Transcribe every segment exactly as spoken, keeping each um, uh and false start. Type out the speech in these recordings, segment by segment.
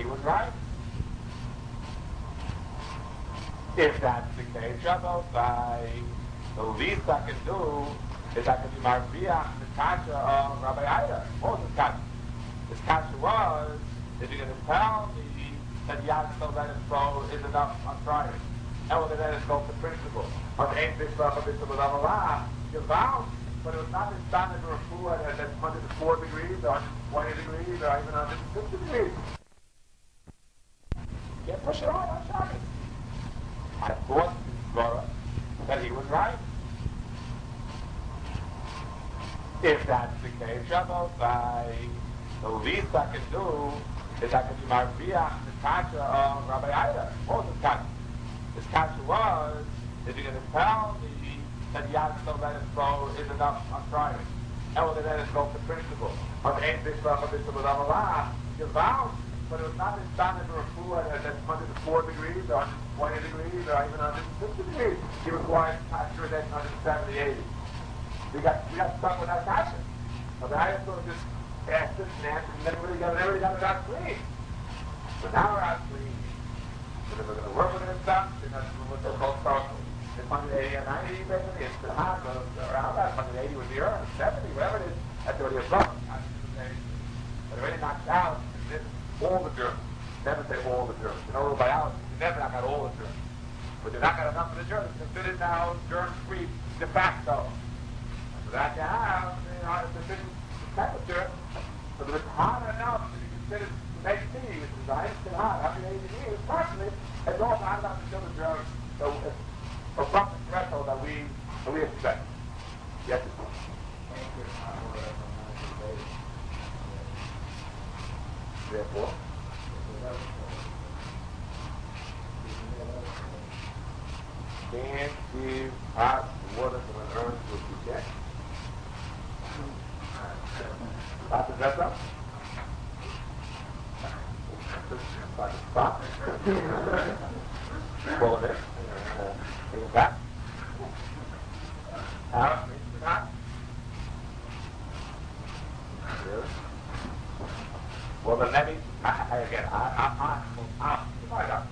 was right. If that's the case, Shabbosai, the least I can do is I can be Marviach, the kasha of Rabbi Ida. What was his kasha? His kasha was, if you're going to tell me that Yad still let it go is enough on Friday, and we're going to let it go for principle. On the eighth Bishop of Bishop of Allah, you vowed, but it was not the standard of Refuah at one hundred four degrees, or one hundred twenty degrees, or even one hundred fifty degrees. You can't push it on on Shabbos. I thought that he was right. If that's the case, Shabbosai, the least I can do is I can be Marviach, the kasha of Rabbi Ida. What was his kasha? His kasha was, if you're going to tell me that Yad still let it go is enough on Friday, and we're going to let it go for principle. On the eighth Bishop of Bishop of Allah, you vowed, but it was not the standard of Refuah at one hundred four degrees, or one hundred twenty degrees, or even one hundred fifty degrees. He required kasha at one hundred seventy, eighty. We got, we got stuck with that kasha. But I just sort of just asked this and answered, and then we really got, really got it out clean. But now we're out clean. So we're going to work with it and stuff, and that's what they're called social. It's one hundred eighty or ninety, basically. It's the half of around that. one hundred eighty would be earned, seventy, whatever it is. That's already above. But already knocked out, and all the germs. Never say all the germs. You know, biology, you never knock out all the germs. But you knock out enough of the germs, it's considered now germ-free de facto. So that you have, you know, a sufficient temperature, so that it's hot enough to be considered to make tea, which is nice and hot. one hundred eighty degrees, personally, it's all hot enough to kill the germs. So it's above the threshold that we, that we expect. Yes, it's therefore, can't give hot water from an urn to a bouquet. Stop the dress up. Start to stop. Pull it in. Bring it back. Out. Reach the back. Really? Well, then let me, I, I, again, I, I, I, I, my doctor.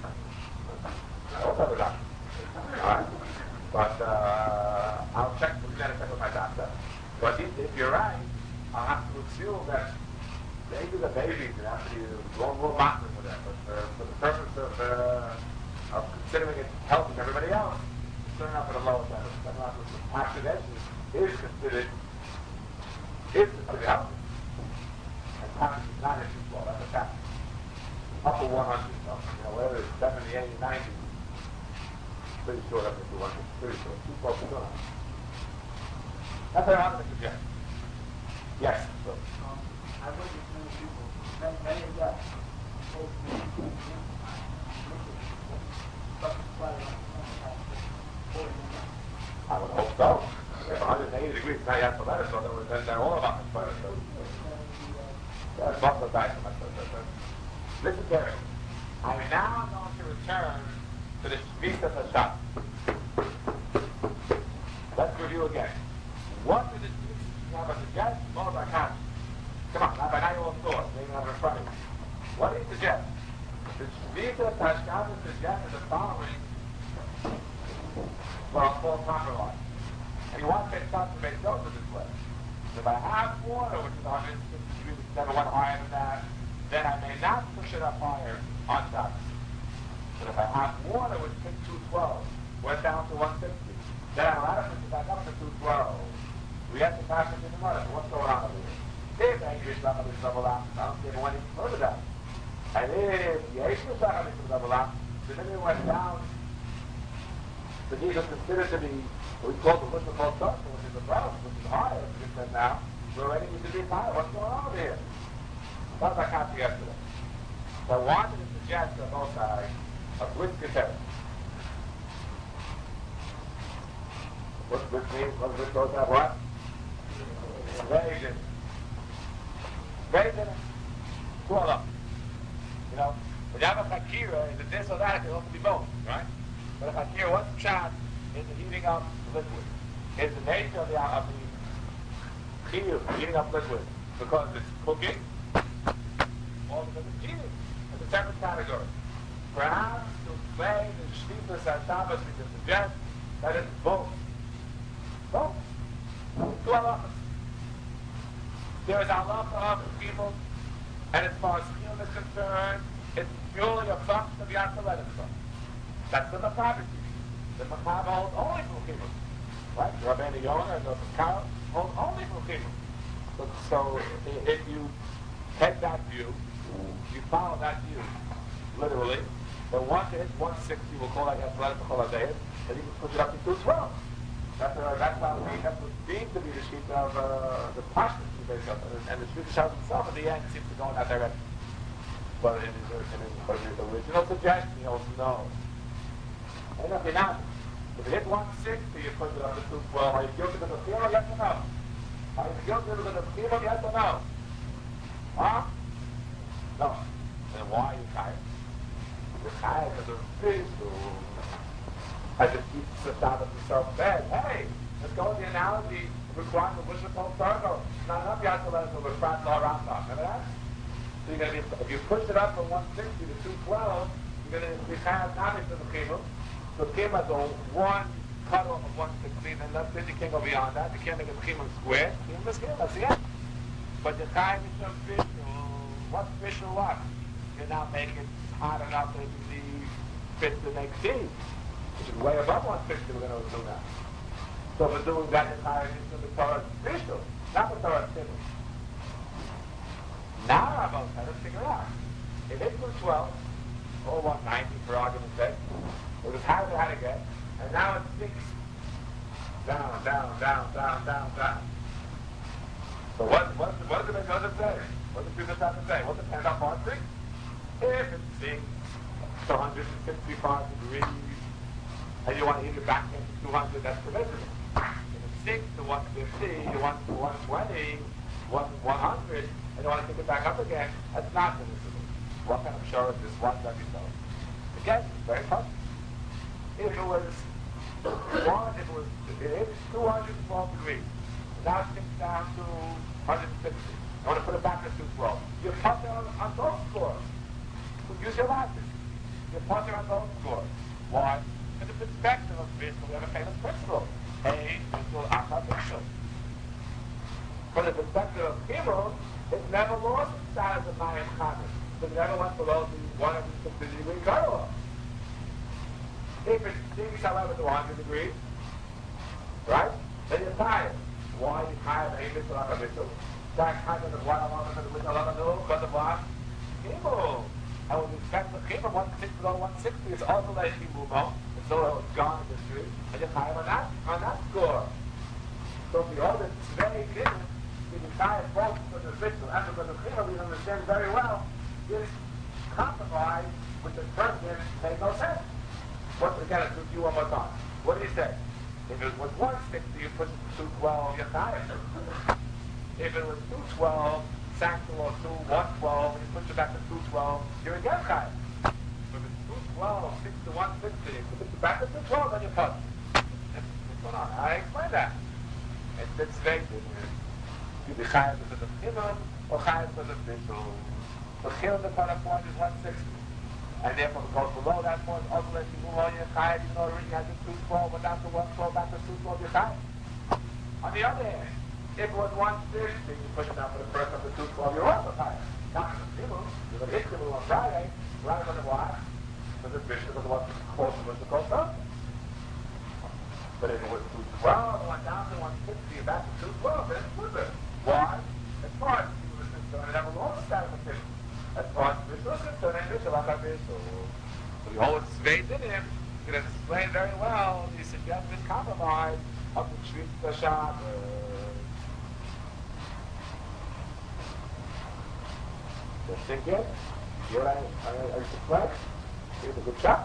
I also have a doctor. All right. But uh, I'll check, we've got to check with my doctor. But if, if you're right, I'll have to assume that maybe the babies would have to be long, long boxing for that. But for, for the purpose of, uh, of considering it healthy to everybody else, turning up at a lower level. Oxidation is considered, is considered healthy. And not at too slow, that's a fact. Upper one hundred, you know, whether it's seventy, eighty, ninety, pretty short up to two hundred, pretty short, too slow for two hundred. That's what I'm going to suggest. Yes. So. Um, I work with many people, many, many of them, I would hope so. If one hundred eighty degrees, now you have to let us know that then they're all about this fire. So. That's not the back of my son. Listen carefully. I am now going to return to the Shvita Hashat. Let's review again. What did the Shvita Hashat suggest? What was I Come on, now by now you all saw it. Maybe have it in front of you. What did he suggest? The Shvita Hashat suggested the following well, false compromise. And you want to make something to make those of this way. If I have water, which is one hundred fifty degrees, which never went higher than that, then I may not push it up higher on top. But if I have water, which is two twelve, went down to one fifty, then I'm allowed to push it back up to two twelve. We have to pass it in the water. So what's going on over here? If English level is level out, I don't give one even further down. And if the English level is level out, so then it went down. So these are considered to be what we call the Muslim Moshe, which is above, which is higher, as we said now. We're already need to be higher. What's going on over here? That's what I caught yesterday. So I wanted to suggest to both sides a twist contest. What twist means? What does it go to what? Very good. Very good. Cool up. You know, when you have a fakira, is it this or that? It can also be both, right? But if I hear one shot is the heating up liquid. Is the nature of the of the heat, heating up liquid because it's cooking, or because it's heating. separate category. Perhaps to explain the Shlichus HaShabbos, we can suggest that it's both. Both. Two halachas. There is halacha of people, and as far as Chiyum is concerned, it's purely a function of Yatzalet itself. That's the Machaber. The Machaber holds only from Chiyum. Right? Rabbeinu Yonah and the Machaber hold only from Chiyum. So, so if you take that view, you follow that view, literally, then once it hits one sixty, we'll call that Yatzalet B'chol HaDeis, and you can push it up to two twelve. That's, uh, that's how we have to deem to be the sheet of uh, the Pashtus, and the Shlichus HaShabbos himself at the end seems to go in that direction. But in his, in his, but in his original suggestion, he holds no. And if you're not, if you hit one sixty, you put it up to two twelve. Are you guilty of the Chiyum, yes or no? Are you guilty of the Chiyum, yes or no? Huh? No. Then why are you tired? You're tired because of this, or I just keep the Sabbath himself bed. Hey, let's go with the analogy of requiring the Bushel Pole Targo. It's not enough Yatzalet to refract Law Rambam. Remember that? So you're going to be, if you push it up from one sixty to two twelve, you're going to be kind of not into the Chiyum. So Chiyum has a one cutoff of one sixty, and then you can't go beyond that. You can't make a Chiyum squared. Chiyum is Chiyum, that's the end. But the time is official. What's official what? You're not making it hot enough in the fit to make tea, which is way above one sixty we're going to do now. So we're doing that entire into the Torah official, not the Torah civil. Now Rabbi had to figure out. If it was twelve, or one ninety for argument's sake, it was how they had to get, and now it's six. Down, down, down, down, down, down. So what, what, what does the Medrash say? What does the Medrash have to say? What's the ten up on six? If it sinks to one hundred sixty-five degrees, and you want to heat it back into two hundred, that's permissible. If it sinks to one fifty, you want to one twenty, one hundred, and you want to pick it back up again, that's not permissible. What kind of shore is this? What does it so? Again, it's very possible. If it was one, if it was if it's two hundred twelve degrees, now it sinks down to one hundred sixty. I want to put it back to two twelve. You put it on, on both scores. So use your logic. You put it on both scores. Why? In the perspective of Bishul, we have a famous principle. A Bishul, Achar Bishul. From the perspective of Chiyum, it never lost its status of Mayim Chavis. It never went below the one hundred sixty degree cutoff. If it sinks, however, to one hundred degrees, right? Then you're tired. Why are you tired? A Bishul, Achar Bishul. That kind of what I want to do, which I want to do, but the what? Chiyum. And with respect to Chiyum, one sixty below one sixty is also like Chiyum. It's so gone in the street, and you're tired on that, on that score. So if the order is very different, the entire fault because of Bishul and because of Chiyum, we understand very well, this compromise with the person made no sense. Once again, let's review one more time. What do you say? If it was one sixty, you push it to two twelve, you're tired. If it was two twelve, sank below two, one twelve, and you push it back to two twelve, you're again tired. If it's two twelve, six to one sixty, you push it back to two twelve, then you push. What's going on? I explained that. It's, it's very different. You be chayav because of Chiyum, or chayav because of Bishul. The Chiyum, the cutoff point is one sixty. And therefore, it goes below that point, ultimately, you move on your chayav, even though it already has a two twelve, but down to one twelve, back to two twelve, you're chayav. On the other hand, if it was one sixty, you push it down for the first up to two twelve, you're also tired. Not because of Chiyum, you're going to hit Chiyum on Friday, rather than what? Because it's Bishul, because what's close to what's the close up. But if it was two twelve, it went down to one sixty, and back to two twelve, then it's good. Why? As far as Chiyum is concerned, it never lost the status of Bishul. As far as Bishul is concerned, and Bishul, Achar Bishul. So you hold it straight in him, you can explain very well, you suggest this compromise of the Shlichus HaShabbos. Just think it. You know what I, I, I used to play? Here's a good shot.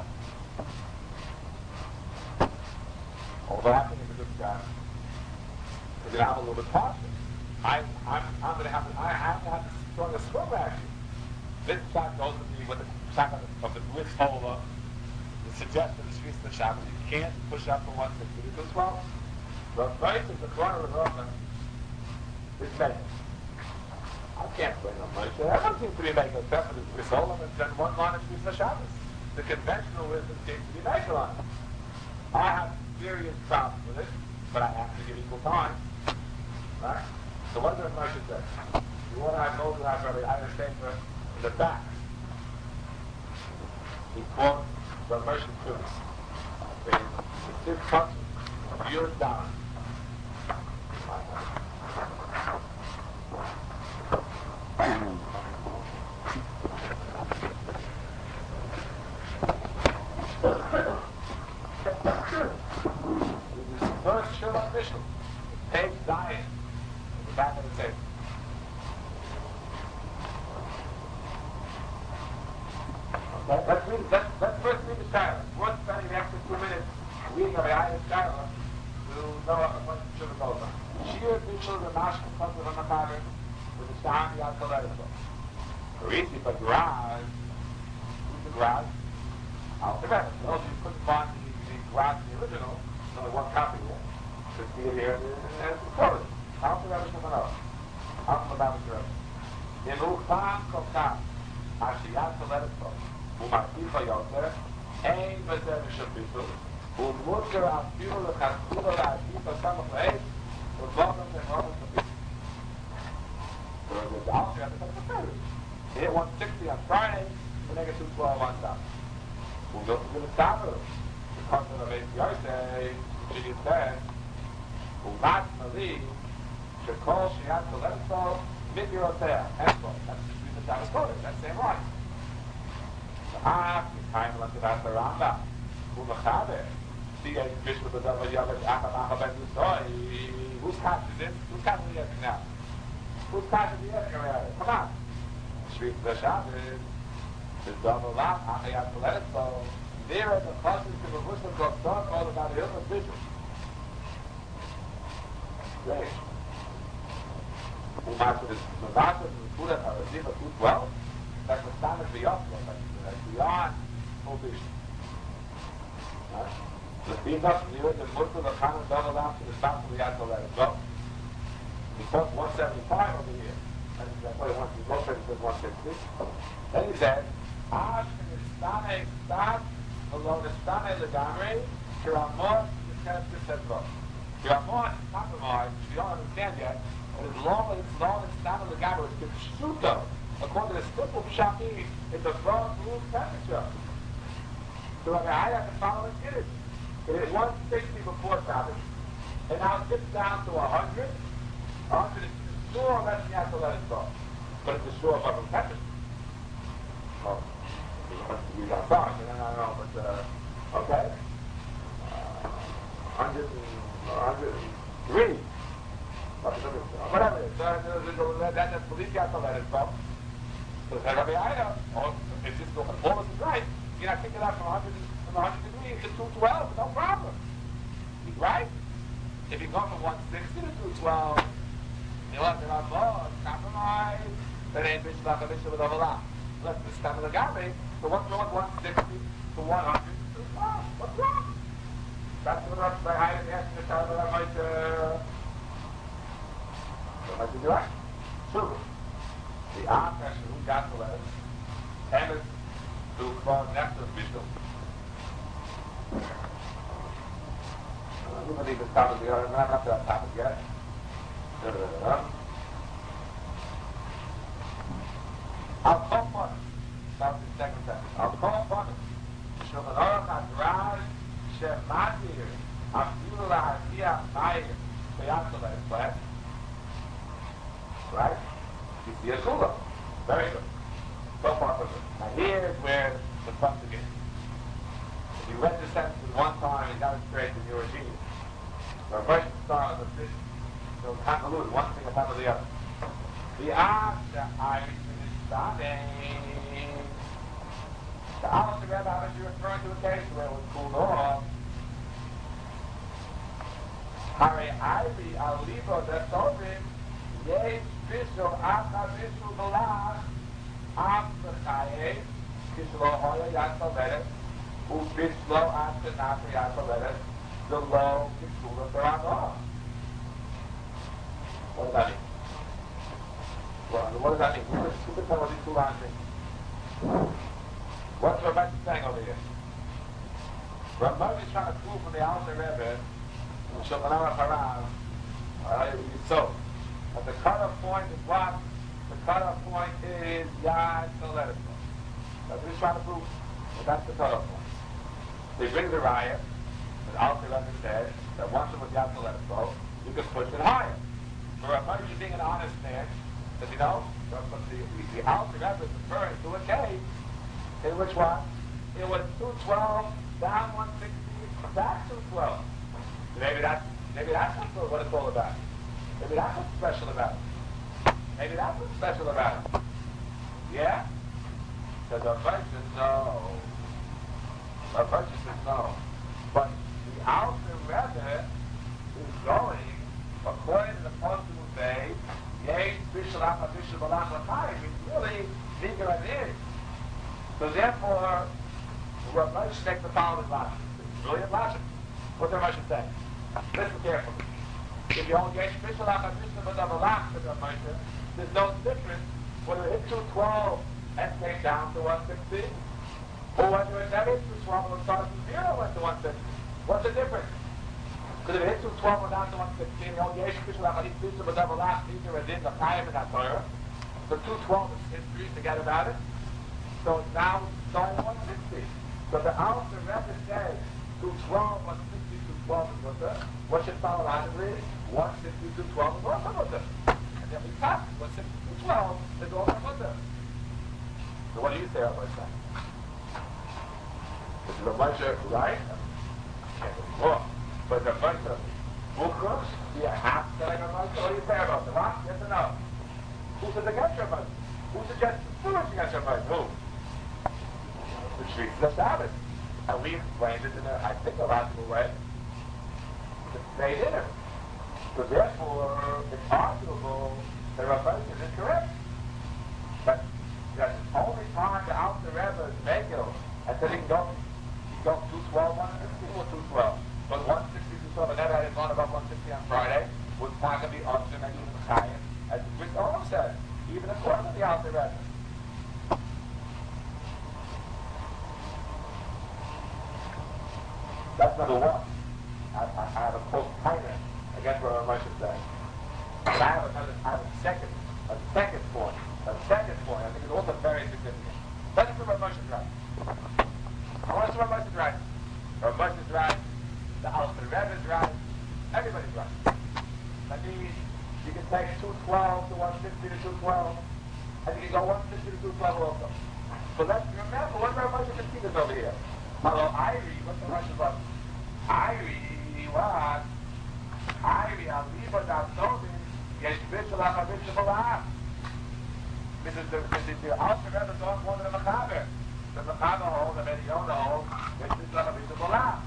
Although I think it's a good shot. Because you have a little bit caution. I, I'm, I'm going to have to, I have to have the strongest swim action. This shot goes with the, with the shot of the, of the twist holder. The suggestion of the Shlichus HaShabbos. You can't push up from one sixty to twelve. The price is the corner of the rope. This many. I can't blame them much. Everyone seems to be making a step with this Olam and then one line of Shvisa Shabbos. The conventional wisdom seems to be making on it. I have serious problems with it, but I have to give equal time. Right? So what does Moshe say? You want to have Moses have Rabbi Ida Sefer in the back. He quotes the Moshe Tunis. The six punches of your down. First Shabbat Mishnah, page Zion, in the back of the table. Okay, let's read. Let's, let's first read the Shiloh. We're spending the extra two minutes reading Rabbi Aya's Shiloh to know what the Shabbat goes on. Shir Bishul Ramashkin comes with a Makaber with the sound Yad Koledeso. Parisi, but Graz, who's the Graz? Al Tibet. Those you couldn't find the, the Graz in the original, there's only one copy here. Just see it here, and it's recorded. Al Tibet is someone else. Al Tibet is your own. In Ucham Kokam, Ashiyat Koledeso, Umartifa Yoter, Ein Bezer Mishal Bishul, Umurker Afiru Lechaskula La'atifa Samach Le'ez, U'Bogam Ze'Bogam Ze'Bishul. So the Al Tibet is a third. They hit one sixty on Friday, and they get two twelve on Saturday. We'll go to the Saturday. The concept of A P R say, she said, Umat Mali, Shekol Shiyat Koledeso, Midirotea, Espo. That's the Sabbath code, that's the same line. The Haf, the time of the Vasa Ramba, Umachabe, see a fish with the double Yavet, Achamacha Ben Yusoi. Whose cash is it? Whose cash is it now? Whose cash is it? Come on. Shvit the Shabbos, the double lap, Achayat Koledeso. There are the classes to the Muslim book talk all about the Hilchos Bishul. Great. Umatzah is Umatzah is the Kudat Harazim of two twelve. That's the standard beyond, that's beyond full Bishul. The Pintas, the Yud, the Muslim, the Khan, the double lap, to the Staff of the Yad Koledeso. He quotes one seventy-five over here. And he's like, wait, he goes and says one sixty. Then he said, Ash in the Stane Stat, below the Stane Legamre, Kiramot, the Kenesh says, look. Kiramot is compromised, which we don't understand yet, but as long as it's known as Stane Legamre, it's Kipshuto. According to the simple Pshaki, it's a frozen room temperature. So Rabbi Aya can follow it in it. It is one sixty before Sabbath, and now it dips down to one hundred. one hundred is sure that you have to let it go. But it's a sure above repentance. Oh, you got sorry, I don't know, but, uh, okay. Uh, one hundred three. Whatever it is. Uh, that's the police got to let it go. So the Rabbi Ida, oh, if this all is right, you're not kicking out from one hundred, from one hundred degrees to two twelve, no problem. Right? If you go from one sixty to two twelve, you want to have more compromise. That ain't bitch like a bitch with a lot. Let the stem of the gabe. So what's wrong with one sixty to one hundred to two twelve? What's wrong? That's what I'm saying. I didn't ask you to tell me that I might, uh, I might be right. True. The Akash who got the letters, and it's to fall next to the Bishul. I'm going to leave this topic here. I'm not up to that topic yet. I'll call for it. That's the second sentence. I'll call for it. Shulchan Aruch HaDraj Shematir Afilu Lahatiach Mayir Beyatzel Esplech. Right? You see a Shula. Very good. So far, so good. Now here's where the fuss begins. If you read the sentence one time and got it straight, then you're a genius. So first you start with the fish. So convolute one thing upon the other. The Asha Irish is stunning. The Alice the Rebbe, I was referring to a case where it was cooled off. Hare Ivy Alibo Desovim Yesh Bishul Acha Bishul Balach Am Bechaye Kishlo Hoya Yatzavedet U Bishlo Acha Nafri Yatzavedet The Lo Kishula Baranah. What does that mean? Well, what does that mean? Who can, who can tell what these two lines mean? What's Rabbi saying over here? Rabbi is trying to prove from the Alter Rebbe, from Shulchan Aruch Harav, so, but the cutoff point is what? The cutoff point is Yad Soletis. That's what he's trying to prove. But that's the cutoff point. So he brings the riot, the Alter Rebbe said, that once it was Yad Soletis, you can push it higher. For Rabbi being an honest man, says, you know, the, the, the Alter Rebbe is referring to a case in which what? It was two twelve, down one sixty, back two twelve. Maybe that's maybe that's not what it's all about. Maybe that's what's special about it. Maybe that's what's special about it. Yeah? So the Rabbi says no. The Rabbi says no. But the Alter Rebbe is going according to the Pasuk who say, Yesh Bishul Acha Bishul Balach L'Chaim, it's really bigger than it is. So therefore, Rabbi should make the following logic. It's brilliant logic. What the Rabbi should say? Listen carefully. If you only Yesh Bishul Acha Bishul Balach L'Chaim, there's no difference whether it hit two twelve and came down to one sixty, or whether it never hit two twelve and started from zero and went to one sixty. What's the difference? Because if it hit two twelve and down to one sixteen, the only Yesh Bishul Acha Bishul Balach L'Chaim is in the Chaim in that Torah. So two twelve is history, forget about it. So it's now starting at one sixty. So the Alter Rebbe says two twelve, one sixty, two twelve is what the, what should follow logically? one sixty, two twelve is also what the. And then we cut one sixty, two twelve is also what the. So what do you say, Rabbi Shai? Is Rabbi Shai right? Wrong. But the Rabbi Shai, Bukhos, do you have to say Rabbi Shai? What do you say about the what? Yes or no? Who says against Rabbi Shai? Who suggests foolish against Rabbi Shai? Who? The treats the Sabbath. And we explained it in a, I think, a logical way. The state in it. So therefore, it's arguable that Rabbi is incorrect. But that's the only time the Alter Rebbe is Megil, and said he can go, he can go two twelve, one sixty, or two twelve. But one sixty, two twelve, and never had it gone above one sixty on Friday, was not going to be up to maybe even Chaim, as Chris Olam said, even according to the Alter Rebbe. That's number one. I, I, I have a close tighter against what I should say. But I have another, I have a second, a second point, a second point. I think it's also very significant. Let's see what Moshe is right. I want to see what Moshe is right. Or Moshe is right. The Alter Rebbe is right. Everybody's right. That means you can take two twelve to one sixty to two twelve, and you can go one sixty to two twelve also. So let's remember what Moshe can see this over here. Hello, Irie, what's the Russian button? Irie, what? Irie, Aliba, Dasovin, Yesh Bishul Acha Bishul Balach. This is the, this is the Alter Rebbe is off one of the Mechaber. The Mechaber holds, the Mediona holds, Yesh Bishul Acha Bishul Balach.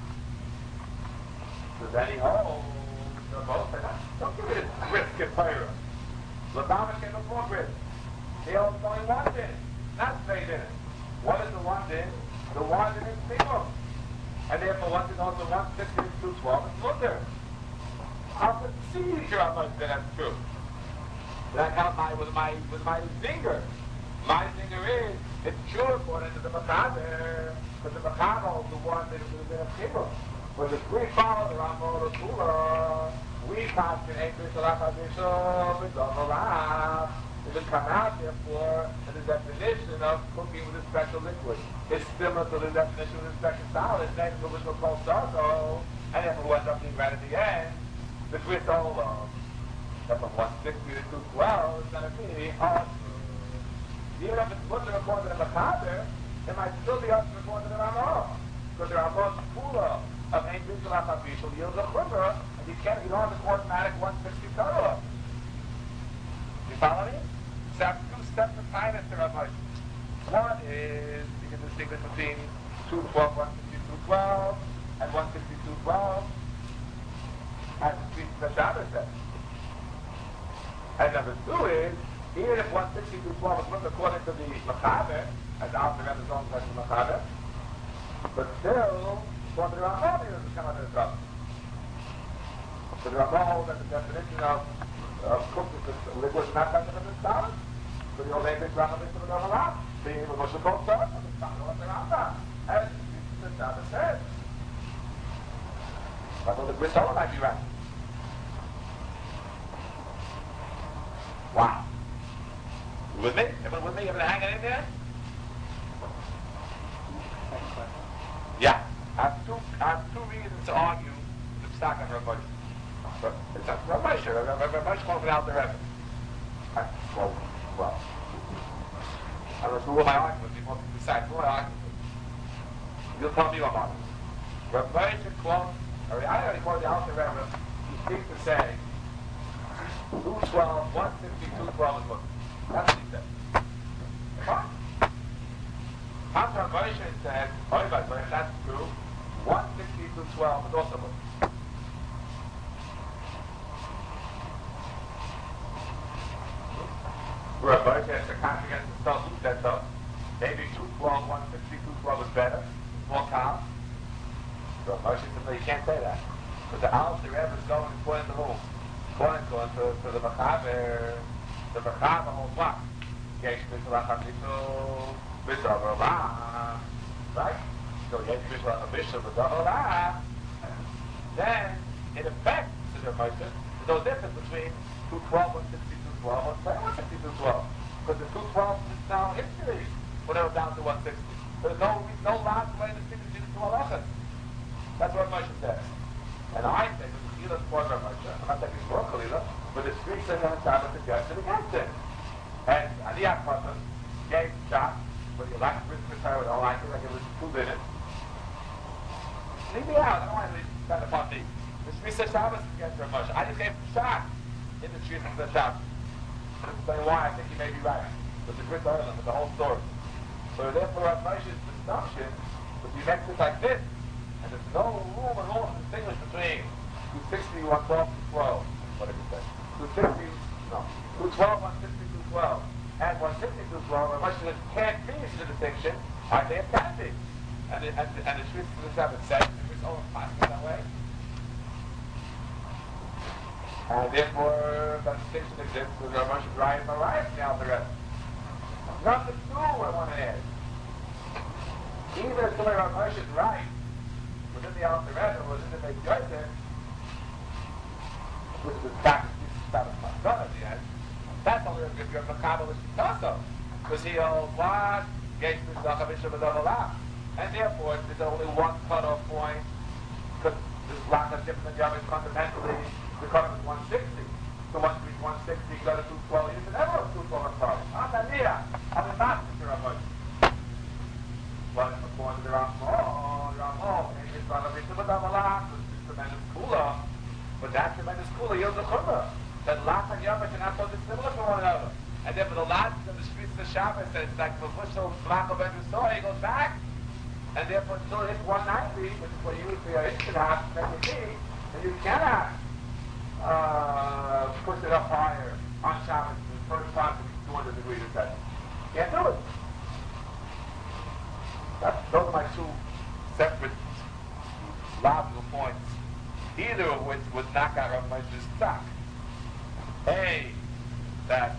So then he holds, they're both say, don't give it a risk and fire. Ladama came before grid. He holds only one din, not three din. What is the one din? The one din is single. And therefore one din also one sixty is two twelve is mutter. How could see your Abbas that that's true? That helped my with my with my zinger. My zinger is it's true according to the Mechaber, because the Mechaber is the one that is in a single. But if we follow the Ramah or Kula, we pass in eight Bishul Acha Bishul B'Dov It would come out, therefore, in the definition of cooking with a special liquid. It's similar to the definition of a special solid. It's next to the original cold sargo, and if it ends up being right at the end, the twist all along. That from one sixty to two twelve is going to be awesome. Even if it's put to according to the Mechaber, it might still be up to according to the Ramah. Because there are both Kula of Ein Bishul Acha Bishul yields a chumrah, and you can't, you don't have an automatic one sixty cutoff. You follow me? So I have two separate kindness to Rabbi. One is you can distinguish between two twelve, one sixty, two twelve, and one sixty, two twelve, as the Shabbos says. And number two is, even if one sixty, two twelve is looked according to the Mechaber, as Alter Rebbe is also the Mechaber, but still, according to the Ramah, it doesn't come under the trouble. So the Ramah holds that the definition of of cooking with liquid is not better than the solid. So you'll make this Rambam into the Rambam. Being able to go to the Rambam. And the Shabbos says. I thought the Brit Torah might be right. Wow. You with me? Everyone with me? Everyone hanging in there? Yeah. I have two, I have two reasons to argue the stock on Rav Moshe. But it's not Rav Moshe. Rav Moshe calls it out the Rebbe. Well, well. I don't know who am I arguing with. You want to decide who am I arguing with. You'll tell me what I'm arguing with. Rav Moshe quotes, or I already quoted the Alter Rebbe. He seems to say two twelve, one sixty, two twelve is what. That's what he said. Fine. After Rav Moshe said, oh, but if that's true, one sixty to twelve is also good. Rav Moshe has to count against himself. Who said so? Maybe two twelve, one sixty, two twelve is better. More calm. Rav Moshe said, no, you can't say that. Because the Alter Rebbe is going according to whom? According to, to, to the Mechaber. The Mechaber holds what? Yesh B'Shalach HaBishul B'Davar. Right? So Yesh B'Shalach HaBishul B'Davar. Then, in effect, says Rav Moshe, there's no difference between two twelve, one sixty, two twelve, one sixty, two twelve. Because the two twelve is now history when they were down to one sixty. There's no no logical way to distinguish between the two halachas. That's what Moshe says. And I say, with the Gila for Rav Moshe, I'm not taking for Khalila, but the streets are going to have a suggestion against it. And Aliyah Kosam gave the shot, whether you like to bring the or don't like it, like it was two minutes. Leave me out, I don't want to spend upon me. The Shmisa Shabbos is against Rav Moshe. I just gave him a shot in the streets of the Shabbos. To explain why I think he may be right. But the Brit Torah, with the whole story. So therefore Rav Moshe's assumption would be next to like this, and there's no room at all to distinguish between two sixty, one twelve, two twelve, whatever you say. two sixty, no, two twelve, one sixty, two twelve, and one sixty, two twelve. Rav Moshe says can't be the distinction. I say it can be. And the, and the, and the Shmisa of the Shabbat says it's all possible that way. And therefore, that distinction exists because Rav Moshe is right and right now the rest. Number two, I want to add. Even if somebody Rav Moshe is right, within the Alter Rebbe, within the Beit Yosef, which was back to the Shabbat Maskana at the end, that's only if you're Makabal with Shitaso. Because he holds what? Yesh B'Shalach HaBishul B'Davar. And therefore, there's only one cutoff point, because this lack of different Yavim fundamentally, the cutoff is one sixty. So once you reach one sixty, you go to two twelve. You can never have two twelve on top. I'm not here. I'm a master to Rav Moshe. But according to the Ramah, the Ramah, maybe it's not a bit of a Damalach, it's tremendous cooler. But that tremendous cooler yields a chumrah. That Lach and Yom are not so dissimilar from one another. And therefore the logic of the streets of the Shabbos says it's like Mavushal Lach of Ben Yisrael, he goes back. And therefore until it's one ninety, which is what you would say your instant half, then you see, and you cannot uh, push it up higher on Shabbos the first time to be two hundred degrees or better. Can't do it. That's, those are my two separate logical points, either of which would knock out Rav Moshe's stock. A, that,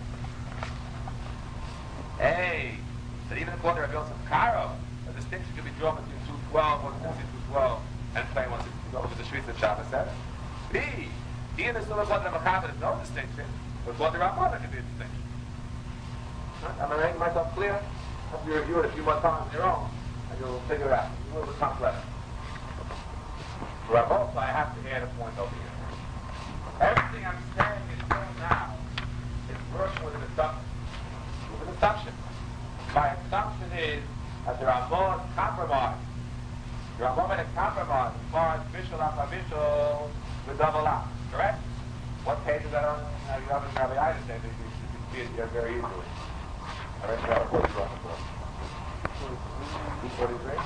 A, that even according to Rabbi Yosef Karo, a distinction could be drawn between two twelve, one sixty, two twelve, and plain one sixty, two twelve, which is the Shmisa of Shabbos says. B, even if someone according to Mechaber there's no distinction, but according to Ramah there could be a distinction. Right? Am I making myself clear? Hope you review it a few more times on your own, and you'll figure it out. It's a little bit complex. For Ramah, I have to add a point over here. Everything I'm saying until now is working with an assumption. With an assumption. My assumption is that there are more compromise. There are more many compromise as far as Bishul HaChavishul with double up. Correct? What page is that on? Uh, you have in Rabbi Ida say that you can see it here very easily. All right, so what is on the board? two forty-three?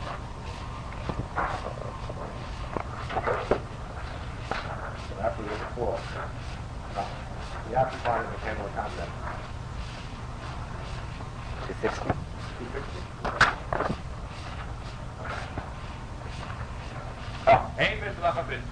So after there's a floor. You have to find the table of content. two sixty. two sixty? Oh, Ein Bishul HaChavishul.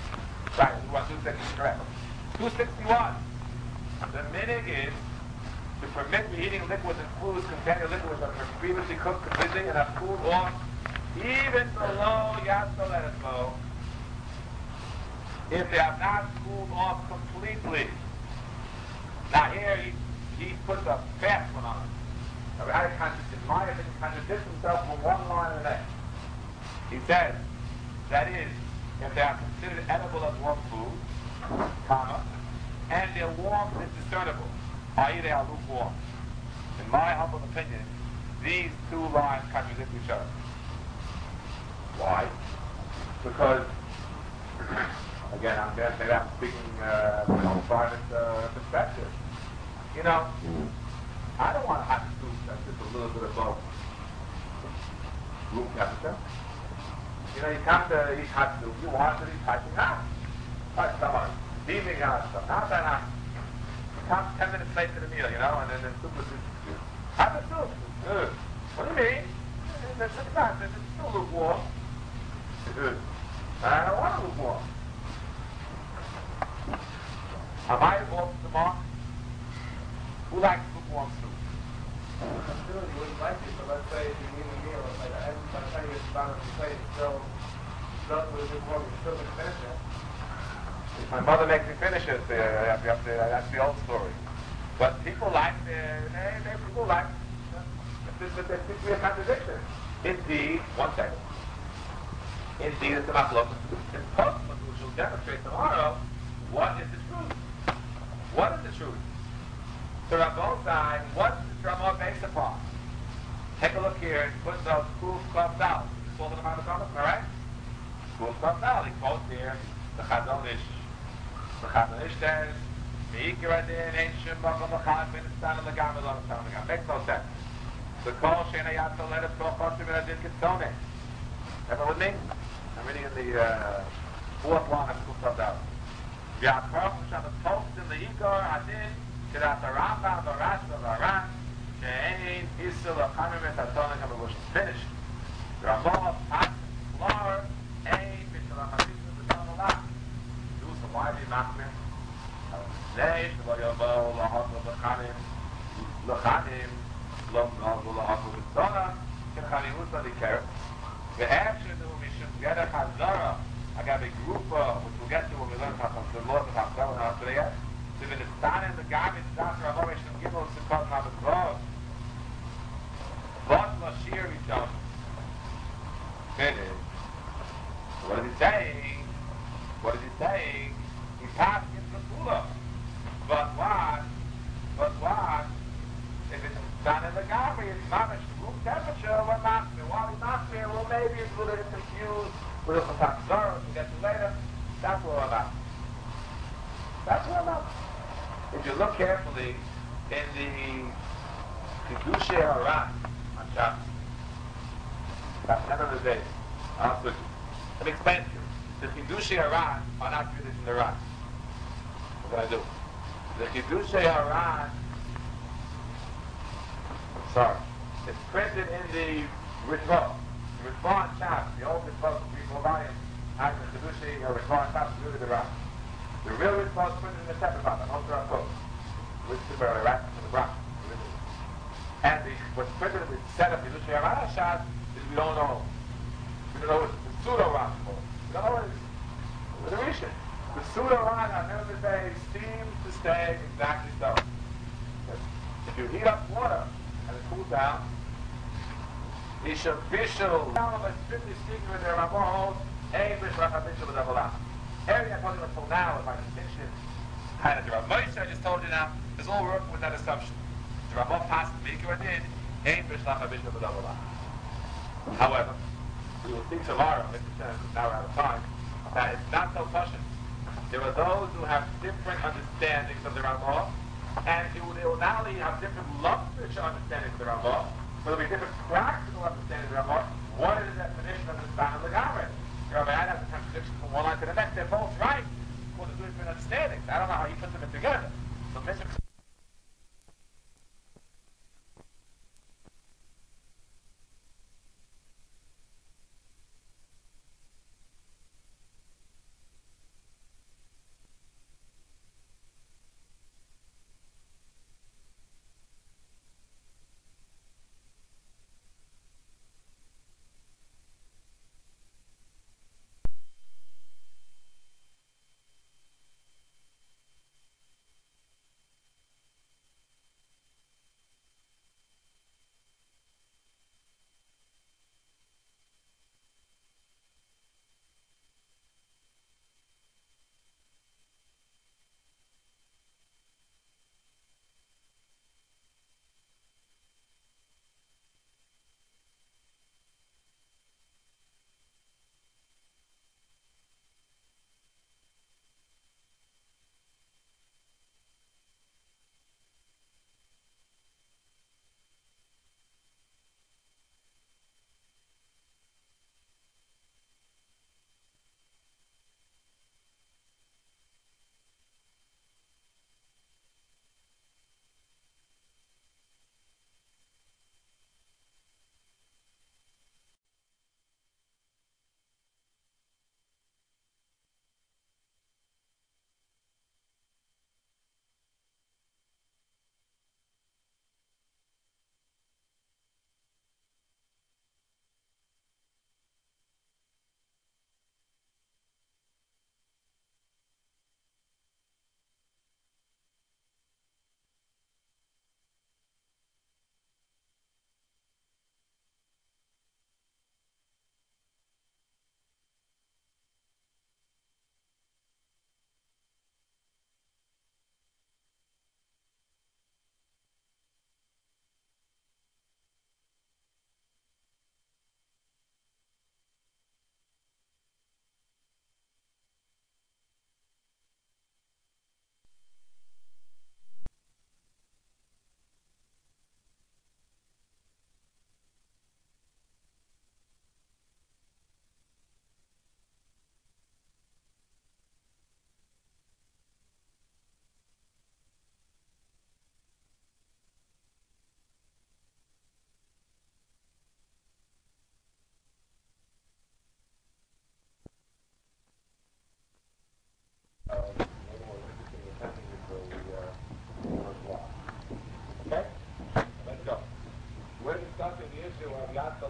Right, two sixty is correct. two sixty-one. The minig is permit reheating liquids and fluids containing liquids that are previously cooked completely and have cooled off even below Yatso let it go, if they have not cooled off completely. Now here he, he puts a fast one on it. So we had to contradict, in my opinion, contradict himself from one line to the next. He says, that is, if they are considered edible as warm food, comma, and their warmth is discernible, that is, they are lukewarm. In my humble opinion, these two lines contradict each other. Why? Because, again, I'm going to say that I'm speaking uh, from an old private uh, perspective. You know, I don't want hot soup that's just a little bit above room temperature. You know, you come to eat hot soup, you want it to be piping hot. Like someone steaming hot stuff, not that hot. You come ten minutes late to the meal, you know, and then the soup is just, have the soup. It's good. What do you mean? It's not, it's still lukewarm. It's good. I don't want it lukewarm. Am I off the mark? Who likes lukewarm soup? Possibility you wouldn't like it, but let's say if you eat a meal, like I by the time you get to the bottom of the plate, it's still done with it warm, you're still going to finish it. My mother makes me finish it. Uh, that's, the, that's the old story. But people like, uh, they, they, people like, uh, but there seems to be a contradiction. Indeed, one second. Indeed, it's a machlok. In post, which will demonstrate tomorrow, what is the truth? What is the truth? So on both sides, what's the Ramah based upon? Take a look here. He puts those cool clubs out. It's called the Ramah, all right? Cool clubs out. He quotes here the Chazon Ish. The Chazon Ish says, "Meikaradin ain't shim b'chol l'chad ben tzana l'gam v'lo l'tzana l'gam." Makes no sense. The kol she'ena yatso let us go chosim and adin kitzone. Everyone with me? I'm reading in the uh, fourth line of cool clubs out. V'yakroch l'sham the post in the ikar adin. That the Rambam, the Rashba, the Ran, Shein, Isil, the Chamimet, the Tona, the Bush, finished. The Ramah, Pat, Flour, Ein, Mishal, the Chamimet, the Tona, the do some widely Machmir. Neish, the Yavo, the Hotla, the Chanim, the Chanim, Lom, Novel, the Hotla, the Tona, the Chanimusa, the Kerem. The action that we should get a Chazara, I got a group, uh, which we'll get to when we learn about the Lord of Haftarah and Haftarah. So when it's done in the garbage, after a Horish and Gimel, it's called Hamad Rov. What Lashir he does? Finished. What is he saying? What is he saying? He passed into the Kula. But what? But what? If it's done in the garbage, it's not a room temperature, we're not there. While he's not there, well, maybe it's a little confused with the Chazara, we'll get to later. That's what we're about. That's what we're about. If you look carefully in the Kiddushay Haran on Shabbos, that's the end of the day. I'll switch it. Let me explain to you. The Kiddushay Haran are not finished in the Haran. What can I do? The Kiddushay Haran, I'm sorry, it's printed in the Ritva. The Ritva on Shabbos, the old Ritva, the three, four volumes, and the Kiddushay Ritva on Shabbos is really the Haran. The real Ritva is printed in the separate volume, the Hotra Quote, which is where I wrap to the Brach. And the, what's printed in the set of the Kiddushay Haran on Shabbos is we don't know. We don't know what the pseudo-Ran is called. We don't know what it is. With the Rishon. The pseudo-Ran on the end of the day seems to stay exactly so. If you heat up water and it cools down, the Shabishal, now I'm strictly speaking with the Ramah, a Bishra Habishal with Avolah. Everything I told you until now is my distinction. And the Rav Moshe I just told you now is all working with that assumption. The Ramah passed the Mikra did, ain't Bishra Habishal with Avolah. However, we will see tomorrow, if now we're out of time, that it's not so pashut. There are those who have different understandings of the Ramah, and they will, they will not only have different lumpish understandings of the Ramah, but there will be different practical understandings of the Ramah. What is the definition of the Stan and the Gamre? The Rabbi has a contradiction from one line to the next. They're both right for the different understandings. I don't know how he puts them together. So Mister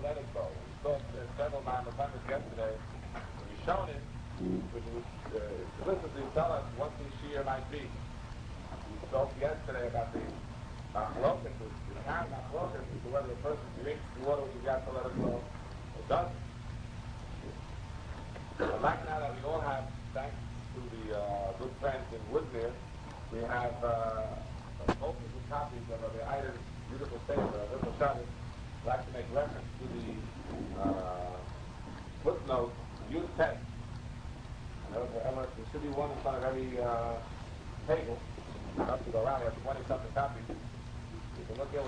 let it go. We saw uh, several Mahamatamas yesterday. We shown it, which would uh, explicitly tell us what the shear might be. We spoke yesterday about the machlokas, the kind of machlokas, as to whether a person drinks the water when you got to let it go or doesn't. So right now that we all have, thanks to the uh, good friends in Woodmere, we have uh, multiple copies of the items, beautiful paper, Ripple Shabbos. I'd like to make reference to the uh, footnote, use test. There should be one in front of every uh, table. Up to go around, we have twenty something copies. You can look at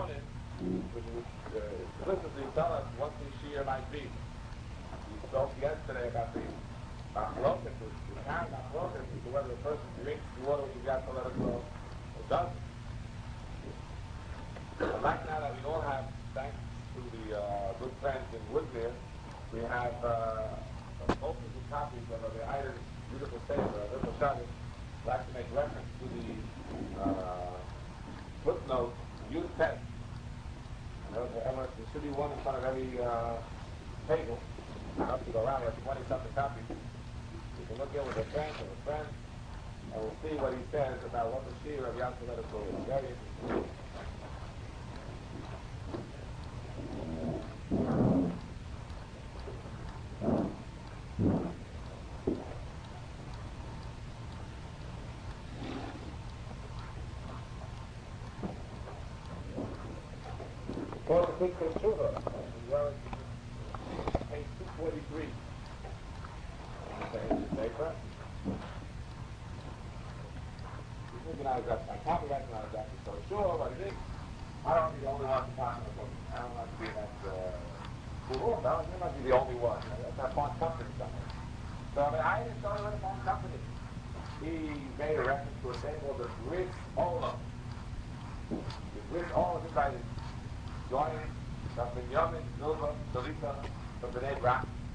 Achronim, which would uh, explicitly tell us what the Shia might be. We spoke yesterday about the Machloket, the kind of Machloket, as to whether a person drinks the water when you got to let it go or doesn't. And right now that we all have, thanks to the uh, good friends in Woodmere, we have uh, multiple copies of the Eider's beautiful paper, Ripple Shabbos. I'd like to make reference to the uh, footnote, Yud Tet. There should be one in front of every uh, table. I have to go around, we have twenty-something copies. You can look in with a friend or a friend, and we'll see what he says about what the Shir of Yasser let us go. It's very interesting. For the quick Tshuva, page two forty-three. Page paper. I can't recognize that, so sure, but it is. I don't be the only one talking about it. I don't like to be that cool. No, you must be the only one. That's our font company somewhere. So I mean, I didn't tell you what a font company. He made a reference to a thing called the Bris Olam. The Bris Olam is like joining from Binyamin, Zilva, Dalita, from the name Rak.